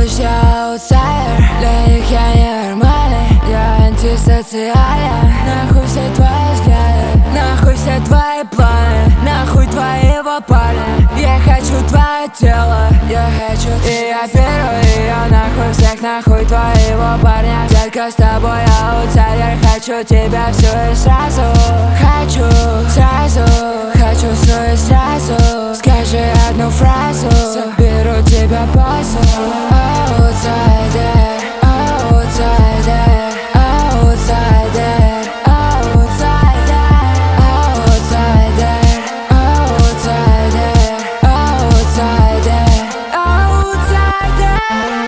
пусть я аутсайдер, для них я ненормальный, я антисоциален. Нахуй все твои взгляды, нахуй все твои планы, нахуй твоего парня. Я хочу твое тело, я хочу. И я беру ее нахуй, всех нахуй твоего парня. Детка, с тобой аутсайдер, хочу тебя всю и сразу. Хочу сразу, хочу все и сразу. Скажи одну фразу, заберу тебя позу. Аутсайдер, аутсайдер, аутсайдер, аутсайдер, аутсайдер, аутсайдер, аутсайдер, аутсайдер.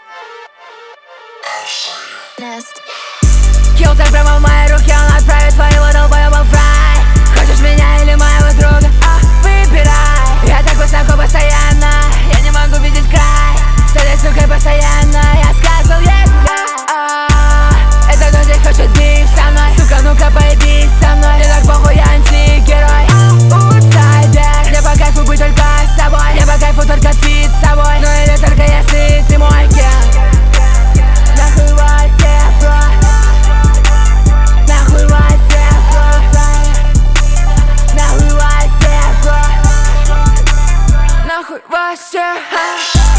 Килтер прямо в моей руке, он отправит твоего долбоеба в рай. Хочешь меня или моего друга? Выбирай. Я так высоко постоянно, я не могу видеть край. С этой сукой постоянно, я сказал ей гуляй. Это кто здесь хочет бить со мной? Сука, ну-ка поебись со мной. Мне так похуй, я антигерой. Аутсайдер. Мне по кайфу быть только с собой, мне по кайфу только фит с собой. Ну или только если ты мой ген. Нахуй вас всех, бро. Нахуй вас всех, бро. Нахуй вас всех, бро. Нахуй вас всех.